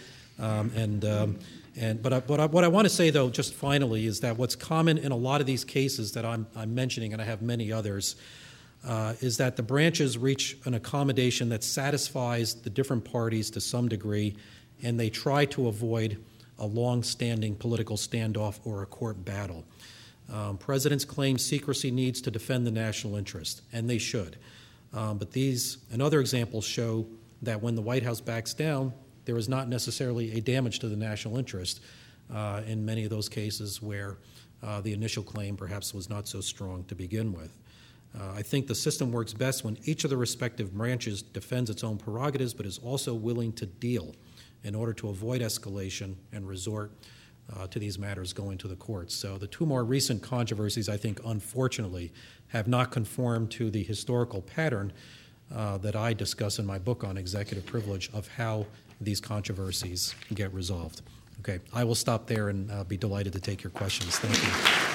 But what I want to say, though, just finally, is that what's common in a lot of these cases that I'm mentioning, and I have many others, is that the branches reach an accommodation that satisfies the different parties to some degree, and they try to avoid a long-standing political standoff or a court battle. Presidents claim secrecy needs to defend the national interest, and they should. But these and other examples show that when the White House backs down, there is not necessarily a damage to the national interest in many of those cases where the initial claim perhaps was not so strong to begin with. I think the system works best when each of the respective branches defends its own prerogatives but is also willing to deal in order to avoid escalation and resort to these matters going to the courts. So the two more recent controversies, I think, unfortunately, have not conformed to the historical pattern that I discuss in my book on executive privilege of how these controversies get resolved. Okay, I will stop there and be delighted to take your questions. Thank you.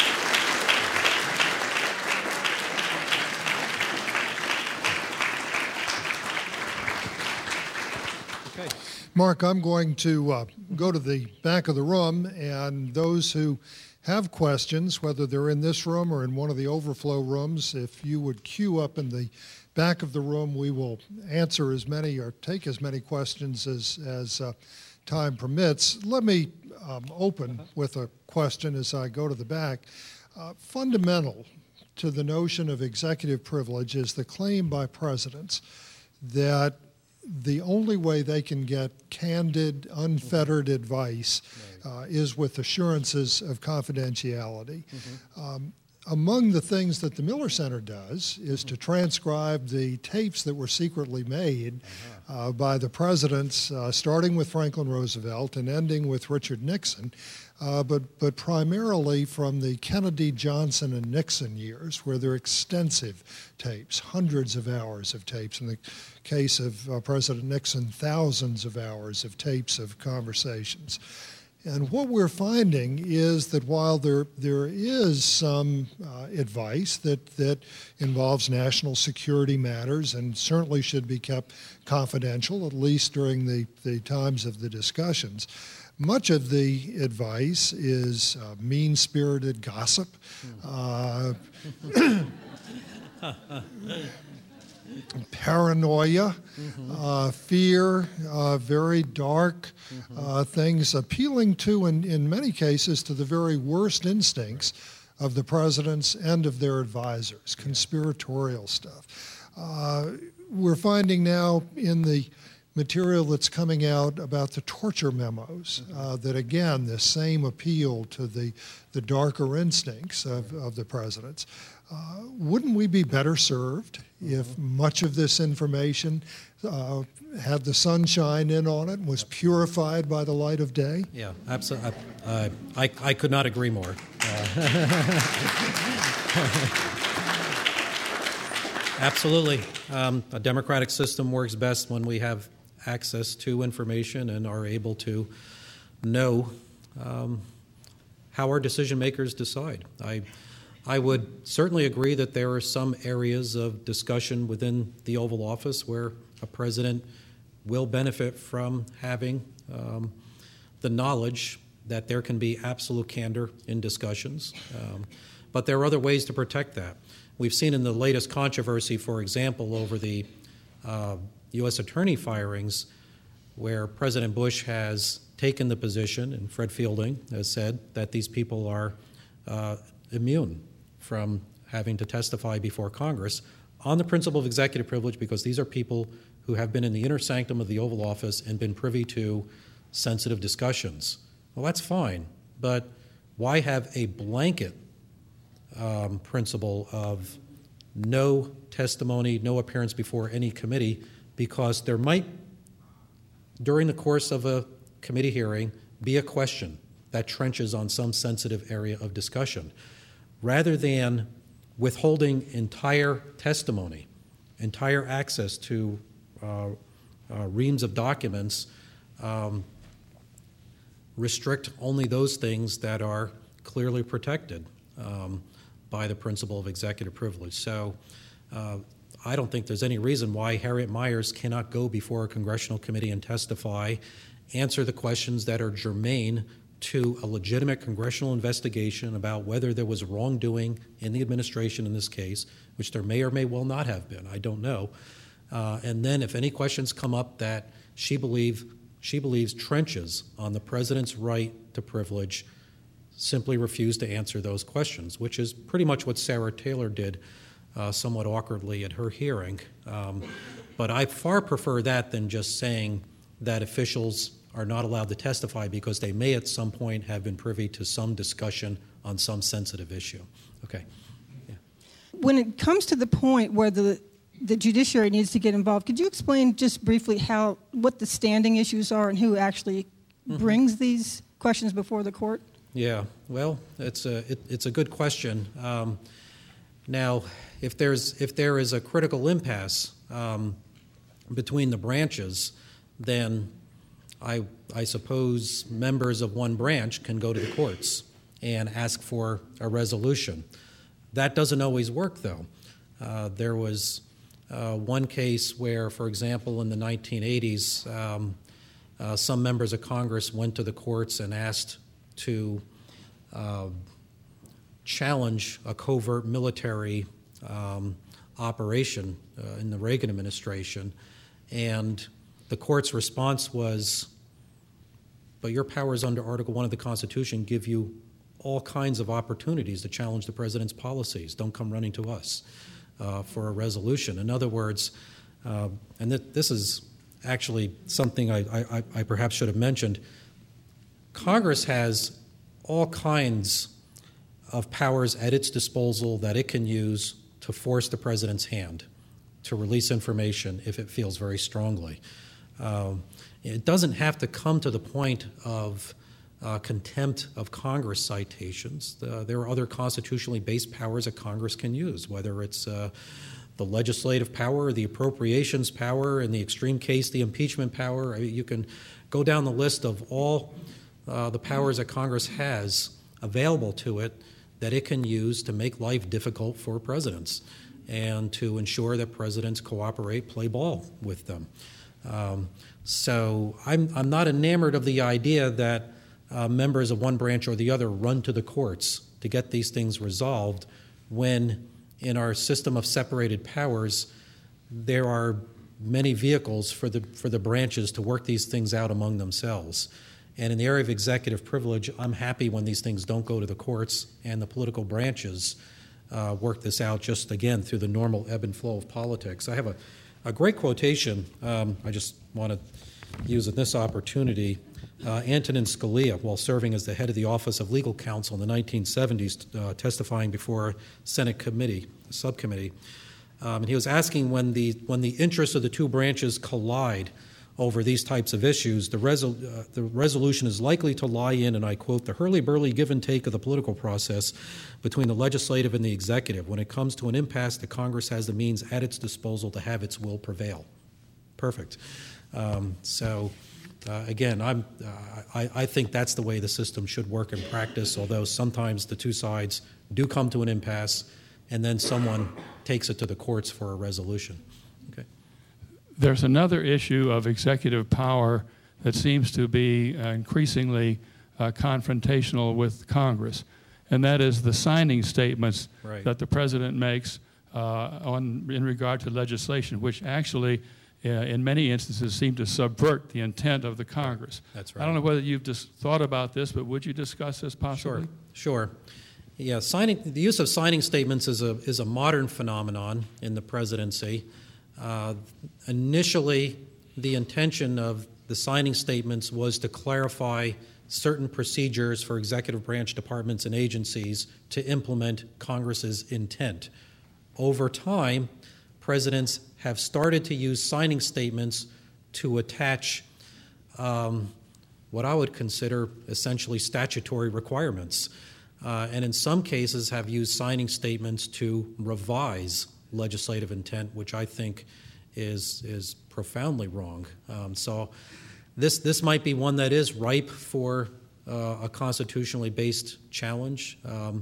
Mark, I'm going to go to the back of the room, and those who have questions, whether they're in this room or in one of the overflow rooms, if you would queue up in the back of the room, we will answer as many or take as many questions as time permits. Let me open with a question as I go to the back. Fundamental to the notion of executive privilege is the claim by presidents that the only way they can get candid, unfettered advice is with assurances of confidentiality. Among the things that the Miller Center does is to transcribe the tapes that were secretly made by the presidents, starting with Franklin Roosevelt and ending with Richard Nixon, but primarily from the Kennedy, Johnson, and Nixon years, where there are extensive tapes, hundreds of hours of tapes. In the case of President Nixon, thousands of hours of tapes of conversations. And what we're finding is that while there is some advice that involves national security matters and certainly should be kept confidential, at least during the times of the discussions, much of the advice is mean-spirited gossip, paranoia, fear, very dark things, appealing to, in many cases, to the very worst instincts of the presidents and of their advisors, conspiratorial stuff. We're finding now in the material that's coming out about the torture memos that, again, the same appeal to the darker instincts of the presidents. Wouldn't we be better served if much of this information had the sunshine in on it, was purified by the light of day? Yeah, absolutely. I could not agree more. Absolutely. A democratic system works best when we have access to information and are able to know how our decision makers decide. I would certainly agree that there are some areas of discussion within the Oval Office where a president will benefit from having the knowledge that there can be absolute candor in discussions. But there are other ways to protect that. We've seen in the latest controversy, for example, over the U.S. attorney firings, where President Bush has taken the position, and Fred Fielding has said, that these people are immune from having to testify before Congress on the principle of executive privilege, because these are people who have been in the inner sanctum of the Oval Office and been privy to sensitive discussions. Well, that's fine, but why have a blanket principle of no testimony, no appearance before any committee, because there might, during the course of a committee hearing, be a question that trenches on some sensitive area of discussion. Rather than withholding entire testimony, entire access to reams of documents, restrict only those things that are clearly protected by the principle of executive privilege. So I don't think there's any reason why Harriet Miers cannot go before a congressional committee and testify, answer the questions that are germane to a legitimate congressional investigation about whether there was wrongdoing in the administration in this case, which there may or may well not have been. I don't know. And then if any questions come up that she believes trenches on the president's right to privilege, simply refuse to answer those questions, which is pretty much what Sarah Taylor did somewhat awkwardly at her hearing. But I far prefer that than just saying that officials are not allowed to testify because they may at some point have been privy to some discussion on some sensitive issue. Okay. Yeah. When it comes to the point where the judiciary needs to get involved, could you explain just briefly what the standing issues are and who actually brings these questions before the court? Yeah, well, it's a good question. Now, if there is a critical impasse between the branches, then I suppose members of one branch can go to the courts and ask for a resolution. That doesn't always work, though. There was one case where, for example, in the 1980s, some members of Congress went to the courts and asked to challenge a covert military operation in the Reagan administration, and the court's response was, but your powers under Article 1 of the Constitution give you all kinds of opportunities to challenge the president's policies. Don't come running to us for a resolution. In other words, and this is actually something I perhaps should have mentioned, Congress has all kinds of powers at its disposal that it can use to force the president's hand to release information if it feels very strongly. It doesn't have to come to the point of contempt of Congress citations. There are other constitutionally based powers that Congress can use, whether it's the legislative power, the appropriations power, in the extreme case, the impeachment power. I mean, you can go down the list of all the powers that Congress has available to it that it can use to make life difficult for presidents and to ensure that presidents cooperate, play ball with them. So I'm not enamored of the idea that members of one branch or the other run to the courts to get these things resolved when in our system of separated powers there are many vehicles for the branches to work these things out among themselves. And in the area of executive privilege, I'm happy when these things don't go to the courts and the political branches work this out just, again, through the normal ebb and flow of politics. I have a great quotation I just want to use in this opportunity. Antonin Scalia, while serving as the head of the Office of Legal Counsel in the 1970s, testifying before a Senate committee, a subcommittee, and he was asking when the interests of the two branches collide over these types of issues, the resolution is likely to lie in, and I quote, the hurly-burly give and take of the political process between the legislative and the executive. When it comes to an impasse, the Congress has the means at its disposal to have its will prevail. perfect. Again, I think that's the way the system should work in practice, although sometimes the two sides do come to an impasse, and then someone takes it to the courts for a resolution. Okay. There's another issue of executive power that seems to be increasingly confrontational with Congress, and that is the signing statements that the president makes in regard to legislation, which actually in many instances seem to subvert the intent of the Congress. That's right. I don't know whether you've just thought about this, but would you discuss this possibly? Sure. Yeah, the use of signing statements is a modern phenomenon in the presidency. Initially, the intention of the signing statements was to clarify certain procedures for executive branch departments and agencies to implement Congress's intent. Over time, presidents have started to use signing statements to attach what I would consider essentially statutory requirements, and in some cases have used signing statements to revise legislative intent, which I think is profoundly wrong. So this might be one that is ripe for a constitutionally based challenge,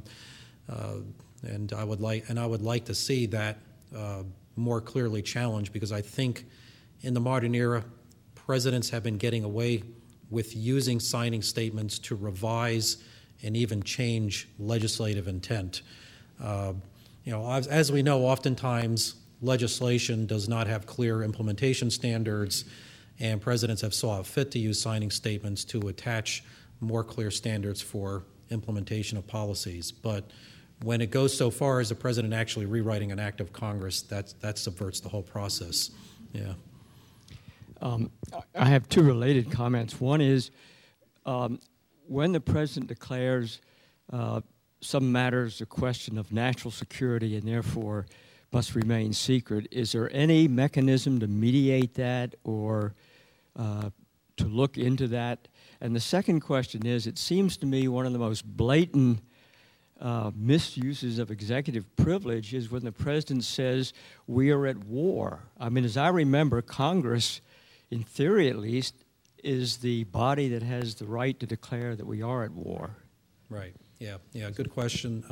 and I would like to see that more clearly challenged, because I think in the modern era, presidents have been getting away with using signing statements to revise and even change legislative intent. As we know, oftentimes legislation does not have clear implementation standards, and presidents have saw fit to use signing statements to attach more clear standards for implementation of policies. But when it goes so far as the president actually rewriting an act of Congress, that subverts the whole process. Yeah. I have two related comments. One is when the president declares some matters a question of national security and therefore must remain secret, is there any mechanism to mediate that or to look into that? And the second question is, it seems to me one of the most blatant misuses of executive privilege is when the president says we are at war. I mean, as I remember, Congress, in theory at least, is the body that has the right to declare that we are at war. Right. Yeah. Good question.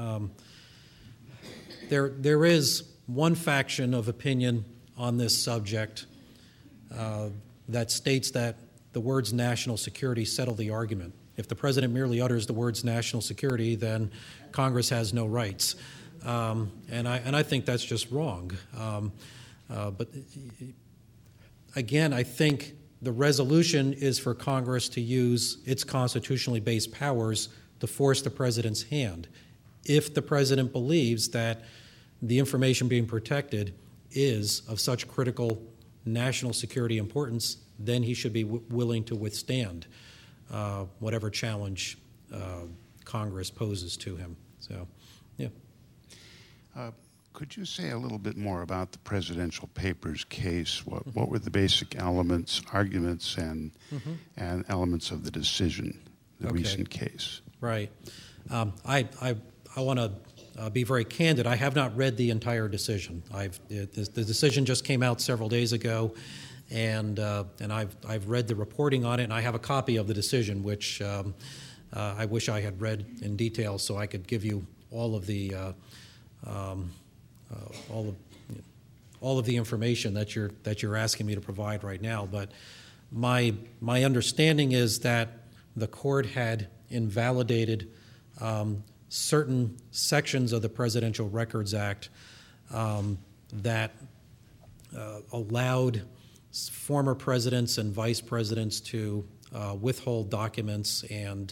There is one faction of opinion on this subject that states that the words national security settle the argument. If the president merely utters the words national security, then Congress has no rights. And I think that's just wrong. But again, I think the resolution is for Congress to use its constitutionally based powers to force the president's hand. If the president believes that the information being protected is of such critical national security importance, then he should be willing to withstand whatever challenge Congress poses to him. So, yeah. Could you say a little bit more about the Presidential Papers case? What were the basic elements, arguments, and elements of the decision, the recent case? Right. I want to be very candid. I have not read the entire decision. The decision just came out several days ago, and I've read the reporting on it, and I have a copy of the decision, which I wish I had read in detail so I could give you all of the all of the information that you're asking me to provide right now. But my understanding is that the court had invalidated certain sections of the Presidential Records Act that allowed former presidents and vice presidents to withhold documents, and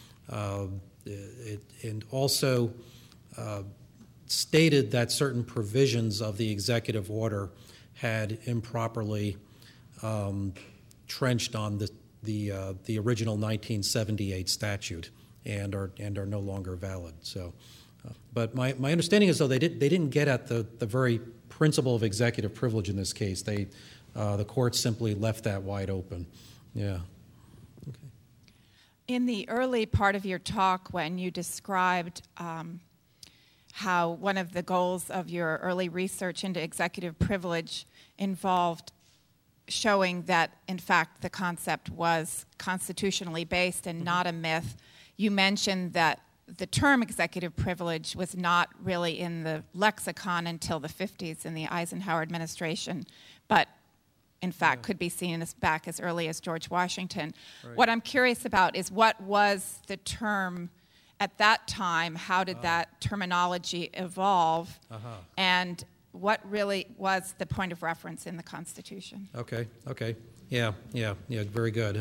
also stated that certain provisions of the executive order had improperly trenched on the original 1978 statute and are no longer valid. So, but my understanding is, though, they didn't get at the very principle of executive privilege in this case. The court simply left that wide open. Yeah. Okay. In the early part of your talk, when you described how one of the goals of your early research into executive privilege involved showing that, in fact, the concept was constitutionally based and not a myth. You mentioned that the term executive privilege was not really in the lexicon until the 50s in the Eisenhower administration, but in fact could be seen back as early as George Washington. Right. What I'm curious about is what was the term at that time? How did that terminology evolve? And what really was the point of reference in the Constitution? Okay. Yeah, very good.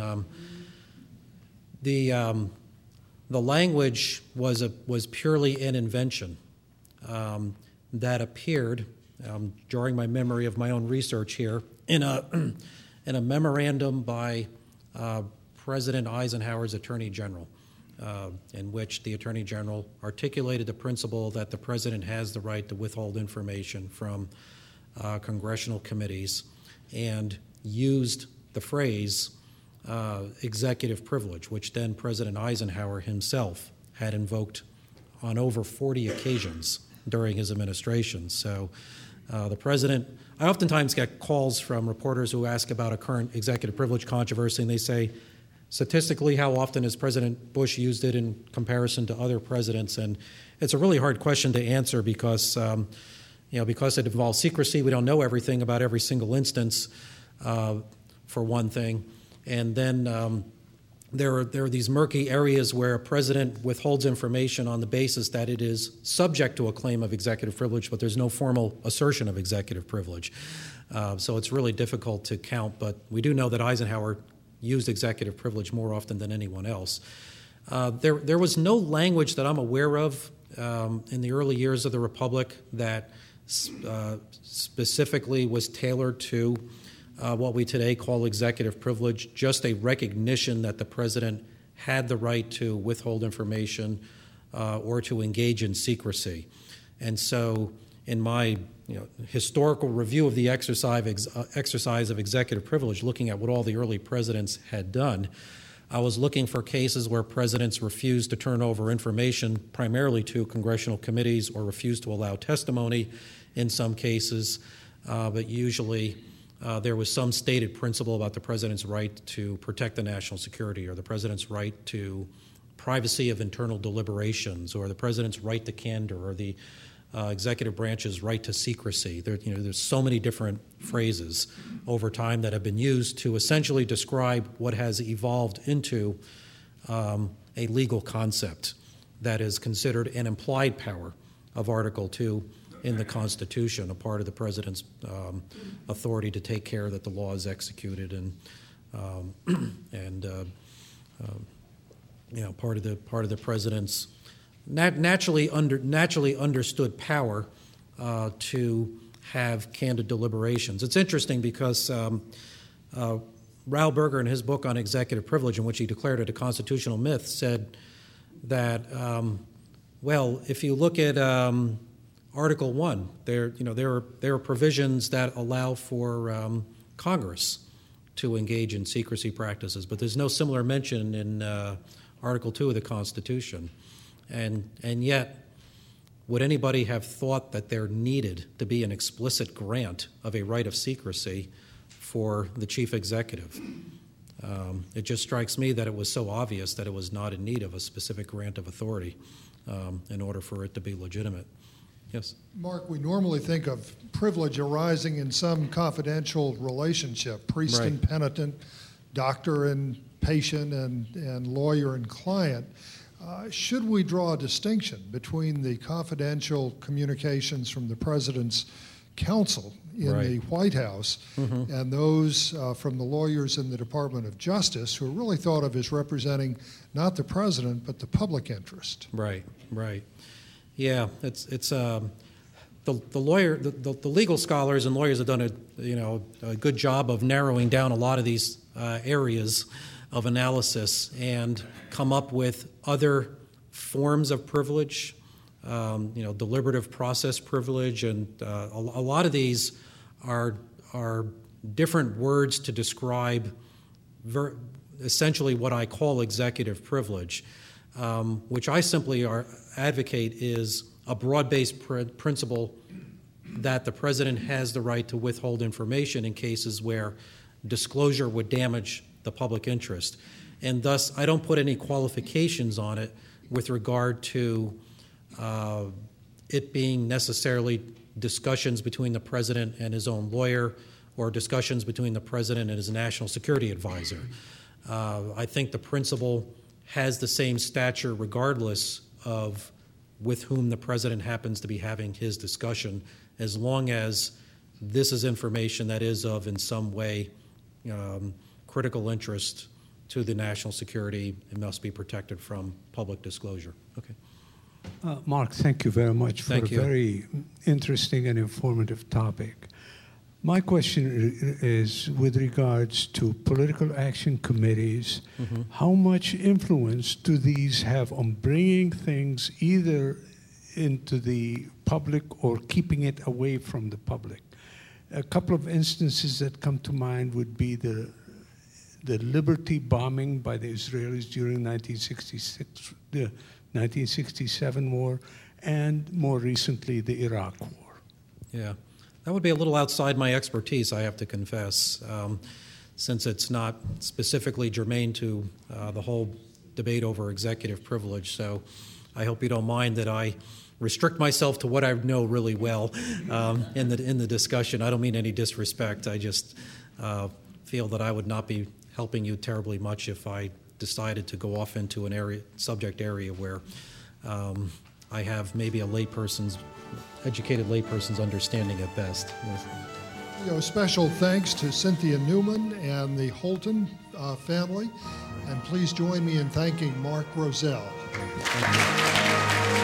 The language was purely an invention that appeared, during my memory of my own research here, in a memorandum by President Eisenhower's Attorney General, in which the Attorney General articulated the principle that the President has the right to withhold information from congressional committees and used the phrase executive privilege, which then President Eisenhower himself had invoked on over 40 occasions during his administration. So the President, I oftentimes get calls from reporters who ask about a current executive privilege controversy, and they say, statistically, how often has President Bush used it in comparison to other presidents? And it's a really hard question to answer because it involves secrecy. We don't know everything about every single instance, for one thing. And then there are these murky areas where a president withholds information on the basis that it is subject to a claim of executive privilege, but there's no formal assertion of executive privilege. So it's really difficult to count, but we do know that Eisenhower used executive privilege more often than anyone else. There was no language that I'm aware of in the early years of the Republic that specifically was tailored to what we today call executive privilege, just a recognition that the president had the right to withhold information or to engage in secrecy. And so in my historical review of the exercise of executive privilege, looking at what all the early presidents had done, I was looking for cases where presidents refused to turn over information primarily to congressional committees or refused to allow testimony in some cases, but usually there was some stated principle about the president's right to protect the national security, or the president's right to privacy of internal deliberations, or the president's right to candor, or the executive branch's right to secrecy. There's so many different phrases over time that have been used to essentially describe what has evolved into a legal concept that is considered an implied power of Article II in the Constitution, a part of the president's authority to take care that the law is executed, and part of the president's naturally understood power to have candid deliberations. It's interesting because Raoul Berger, in his book on executive privilege, in which he declared it a constitutional myth, said that if you look at Article 1, there are provisions that allow for Congress to engage in secrecy practices, but there's no similar mention in Article 2 of the Constitution. And yet, would anybody have thought that there needed to be an explicit grant of a right of secrecy for the chief executive? It just strikes me that it was so obvious that it was not in need of a specific grant of authority in order for it to be legitimate. Yes? Mark, we normally think of privilege arising in some confidential relationship, priest and penitent, doctor and patient, and lawyer and client. Should we draw a distinction between the confidential communications from the president's counsel in the White House and those from the lawyers in the Department of Justice, who are really thought of as representing not the president but the public interest? Right. Yeah, it's the legal scholars and lawyers have done a good job of narrowing down a lot of these areas of analysis and come up with other forms of privilege, deliberative process privilege, and a lot of these are different words to describe essentially what I call executive privilege, which I simply advocate is a broad-based principle that the president has the right to withhold information in cases where disclosure would damage the public interest. And thus, I don't put any qualifications on it with regard to it being necessarily discussions between the president and his own lawyer or discussions between the president and his national security advisor. I think the principle has the same stature regardless of with whom the president happens to be having his discussion, as long as this is information that is of, in some way, critical interest to the national security and must be protected from public disclosure. Okay. Mark, thank you very much for a very interesting and informative topic. My question is with regards to political action committees. Mm-hmm. How much influence do these have on bringing things either into the public or keeping it away from the public? A couple of instances that come to mind would be the Liberty bombing by the Israelis during the 1967 war, and more recently the Iraq war. Yeah, that would be a little outside my expertise, I have to confess, since it's not specifically germane to the whole debate over executive privilege. So I hope you don't mind that I restrict myself to what I know really well in the discussion. I don't mean any disrespect. I just feel that I would not be helping you terribly much if I decided to go off into an subject area where I have maybe educated layperson's understanding at best. Yes. Special thanks to Cynthia Newman and the Holton family, and please join me in thanking Mark Rozell. Thank you.